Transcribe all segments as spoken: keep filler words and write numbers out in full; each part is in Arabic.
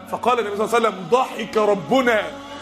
فقال النبي صلى الله عليه وسلم ضحك ربنا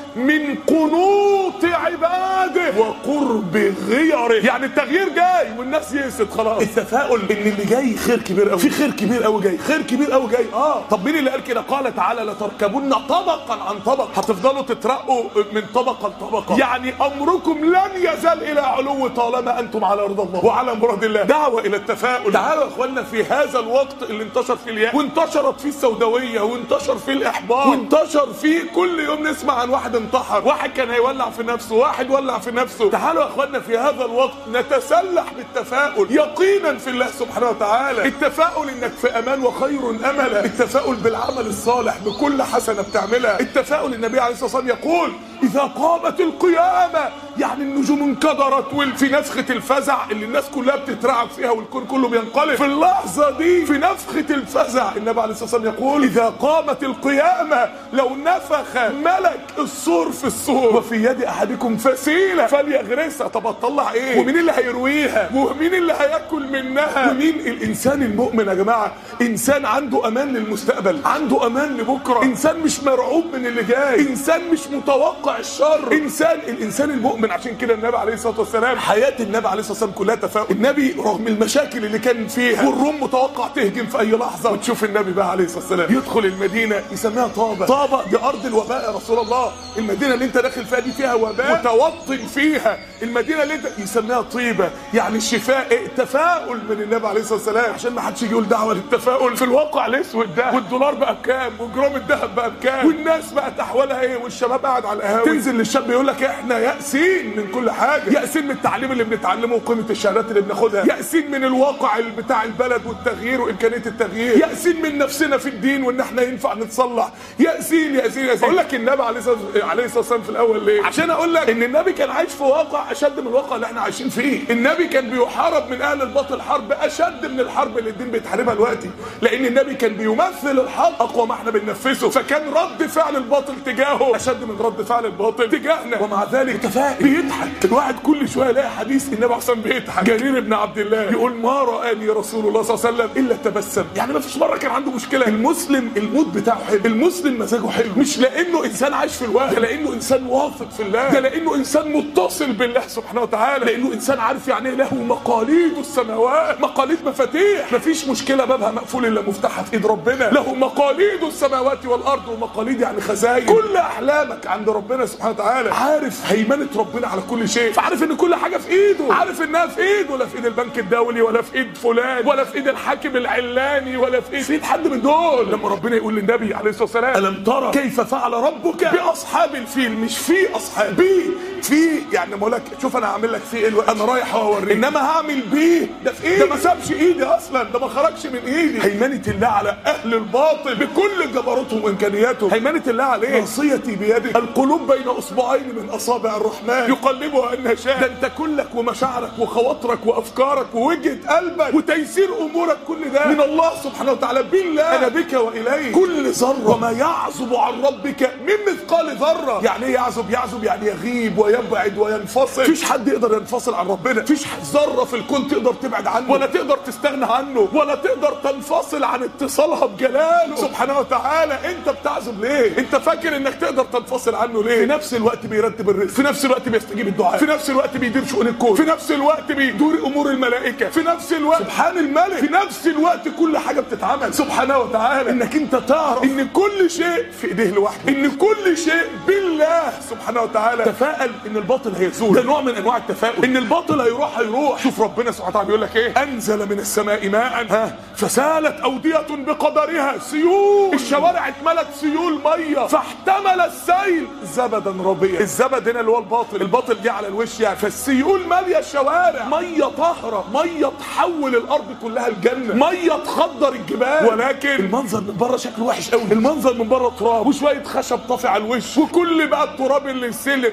من قنوط عباده وقرب غيره. يعني التغيير جاي والناس يئست خلاص. التفاؤل ان اللي جاي خير كبير قوي، في خير كبير قوي جاي، خير كبير قوي جاي. اه طب مين اللي قال كده؟ قال تعالى لتركبن طبقا عن طبق، هتفضلوا تترقوا من طبقه لطبقه. يعني امركم لن يزال الى علو طالما انتم على رضا الله وعلى مراد الله. دعوه الى التفاؤل. تعالوا يا اخوانا في هذا الوقت اللي انتشر فيه اليأس وانتشرت فيه السوداويه وانتشر فيه الاحباط وانتشر فيه كل يوم نسمع عن واحد انتحر، واحد كان هيولع في نفسه، واحد ولع في نفسه. تعالوا يا اخوانا في هذا الوقت نتسلح بالتفاؤل يقينا في الله سبحانه وتعالى. التفاؤل انك في امان وخير املا، التفاؤل بالعمل الصالح بكل حسنه بتعملها. التفاؤل النبي عليه الصلاه والسلام يقول اذا قامت القيامه، يعني النجوم انكدرت وفي نفخه الفزع اللي الناس كلها بتترعب فيها والكون كله بينقلب، في اللحظه دي في نفخه الفزع النبي عليه الصلاه والسلام يقول اذا قامت القيامه لو نفخ ملك الصور في الصور وفي يد احدكم فسيله فليغرسها. طب هتطلع ايه؟ ومين اللي هيرويها؟ ومين اللي هياكل منها؟ ومين الانسان المؤمن يا جماعه؟ انسان عنده امان للمستقبل، عنده امان لبكره، انسان مش مرعوب من اللي جاي، انسان مش متوقع الشر، انسان الانسان المؤمن. عشان كده النبي عليه الصلاه والسلام حياه النبي عليه الصلاه والسلام كلها تفاؤل. النبي رغم المشاكل اللي كان فيها والروم متوقع تهجم في اي لحظه، وتشوف النبي بقى عليه الصلاه والسلام يدخل المدينه يسميها طابه. طابه دي ارض الوباء يا رسول الله، المدينه اللي انت داخل فيها دي فيها وباء متوطن فيها. المدينه اللي انت يسميها طيبه يعني الشفاء. ايه التفاؤل من النبي عليه الصلاه والسلام عشان ما حدش يجي يقول دعوه للتفاؤل. في الواقع الاسود ده والدولار بقى بكام وجرام الذهب بقى بكام والناس بقت احوالها ايه والشباب قاعد على القهاوي. تنزل للشاب يقول لك احنا يائسين من كل حاجه، يائسين من التعليم اللي بنتعلمه وقيمه الشهادات اللي بناخدها، يائسين من الواقع بتاع البلد والتغيير وامكانيه التغيير، يائسين من نفسنا في الدين وان احنا ينفع نتصلح، يائسين يائسين يائسين. اقول لك النبي عليه الصلاه والسلام في الاول ليه؟ عشان اقول لك ان النبي كان عايش في واقع اشد من الواقع اللي احنا عايشين فيه. النبي كان بيحارب من اهل الباطل حرب اشد من الحرب اللي الدين بيتحاربها دلوقتي، لان النبي كان بيمثل الحق اقوى ما احنا بننفذه، فكان رد فعل الباطل تجاهه اشد من رد فعل الباطل تجاهنا. ومع ذلك متفائل بيضحك. الواحد كل شويه يلاقي حديث النبي عليه الصلاه والسلام بيضحك. جرير بن عبد الله يقول ما رآني رسول الله صلى الله عليه وسلم الا تبسم. يعني ما فيش مره كان عنده مشكله. المسلم المود بتاعه حلو، المسلم مزاجه حلو، مش لانه انسان عايش في الوهم، ده لانه انسان واثق في الله، ده لانه انسان متصل بالله سبحانه وتعالى، لانه انسان عارف يعني ايه له مقاليد السماوات، مقاليد مفاتيح، مفيش مشكله بابها مقفول الا مفتاحها في ايد ربنا. له مقاليد السماوات والارض، ومقاليد يعني خزائن كل احلامك عند ربنا سبحانه وتعالى. عارف هيمنه ربنا على كل شيء، فعارف ان كل حاجه في ايده، عارف انها في ايده، لا في ايد البنك الدولي ولا في ايد فلان ولا في ايد الحاكم العلاني ولا في ايد في ايد حد من دول. لما ربنا يقول للنبي عليه الصلاه والسلام الم ترى كيف فعل ربك باصحاب الفيل، مش في اصحاب بيه، في يعني بقول لك شوف انا هعمل لك فيه ايه الوقت، انا رايح اوريك، انما هعمل بيه ده في ايدي، ده ما سابش ايدي اصلا، ده ما خرجش من ايدي. هيمنه الله على اهل الباطل بكل جبروتهم وامكانياتهم، هيمنه الله عليه. ناصيتي بيدك، القلوب بين اصبعين من اصابع الرحمن يقلبها ان شاء. ده انت كلك ومشاعرك وخواطرك وافكارك ووجهه قلبك وتيسير امورك كل ده من الله سبحانه وتعالى. بالله انا بك واليه. كل ذره وما يعزب عن ربك من مثقال ذره. يعني ايه يعزب؟ يعزب يعني يغيب ويبعد وينفصل. مفيش حد يقدر ينفصل عن ربنا، مفيش ذره في الكون تقدر تبعد عنه ولا تقدر تستغنى عنه ولا تقدر تنفصل عن اتصالها بجلاله سبحانه وتعالى. انت بتعزب ليه؟ انت فاكر انك تقدر تنفصل عنه ليه؟ في نفس الوقت بيرتب الرزق، في نفس الوقت بيستجيب الدعاء، في نفس الوقت بيدير شؤون الكون، في نفس الوقت بيدور امور الملائكه، في نفس الوقت سبحان الملك، في نفس الوقت كل حاجه بتتعمل سبحانه وتعالى. انك انت تعرف ان كل شيء في ايديه لوحده، ان كل شيء بالله سبحانه وتعالى. تفائل ان الباطل هيزول، ده نوع من انواع التفاؤل، ان الباطل هيروح هيروح. شوف ربنا سبحانه وتعالى بيقول لك ايه؟ انزل من السماء ماء ها فسالت اوديه بقدرها سيول، الشوارع اتملت سيول ميه فاحتمل السيل زبدا ربيا. الزبد هنا اللي هو الباطل، الباطل جه على الوش يعني، فالسيول ماليه الشوارع، ميه طاهره، ميه تحول الارض كلها الجنه، ميه تخضر الجبال. ولكن المنظر من بره شكله وحش قوي، المنظر من بره تراب وشويه خشب طافي على الوش وكل بقى التراب اللي سلك. وايه المنظر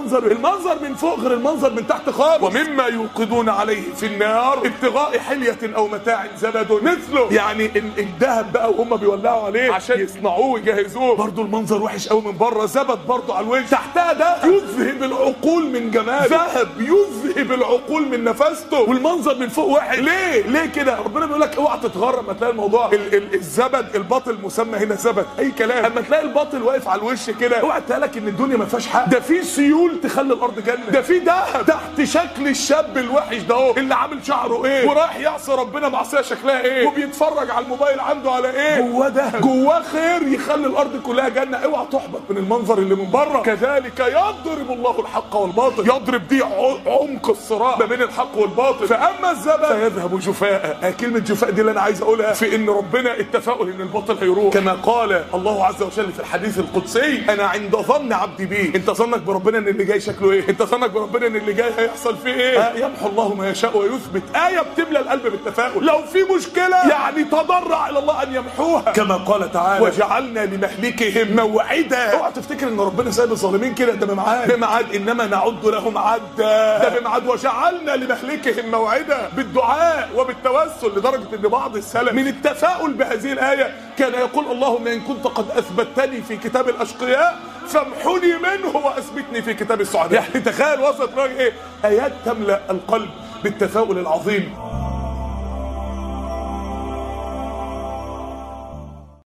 المنظر المنظر من فوق غير المنظر من تحت خالص. ومما يوقدون عليه في النار ابتغاء حلية او متاع زبد مثله، يعني الذهب بقى وهم بيولعوا عليه عشان يصنعوه ويجهزوه، برضو المنظر وحش قوي من بره، زبد برضو على الوجه، تحتها ده يذهب العقول من جماله، ذهب يذهب العقول من نفسته، والمنظر من فوق وحش. ليه ليه كده؟ ربنا بيقول لك اوعى تتغرب ما تلاقي الموضوع ال ال الزبد، الباطل مسمى هنا زبد، اي كلام. اما تلاقي الباطل واقف على الوش كده اوعى تقلك ان الدنيا ما فيهاش حق، ده في سيول تخلي الارض جنه، ده في دهب تحت شكل الشاب الوحش ده اهو اللي عامل شعره ايه ورايح يعصي ربنا معصيه شكلها ايه وبيتفرج على الموبايل عنده على ايه، جواه دهب، جواه خير يخلي الارض كلها جنه. اوعى تحبط من المنظر اللي من بره. كذلك يضرب الله الحق والباطل، يضرب دي عمق الصراع ما بين الحق والباطل. فاما الزبد فيذهب جفاء. كلمه جفاء دي اللي انا عايز اقولها في ان ربنا التفاؤل ان الباطل هيروح، كما قال الله عز وجل في الحديث القدسي: انا عند ظن عبدي بي. انت ظنك بربنا ان اللي جاي شكله ايه؟ انت ظنك بربنا ان اللي جاي هيحصل فيه ايه؟ آه يمحو الله ما يشاء ويثبت. ايه بتملى القلب بالتفاؤل. لو في مشكله يعني تضرع الى الله ان يمحوها، كما قال تعالى: وجعلنا لمهلكهم موعدا. اوعى تفتكر ان ربنا سايب الظالمين كده، ده بميعاد، بميعاد، انما نعد لهم عدا، ده بميعاد. وجعلنا لمهلكهم موعدا، بالدعاء وبالتوسل، لدرجه ان بعض السلف من التفاؤل بهذه الايه كان يقول: اللهم ان كنت قد اثبتني في كتاب الاشقياء فامحني منه واثبتني في كتاب السعداء. يعني تخيل وصلت راجل ايه، ايات تملا القلب بالتفاؤل العظيم.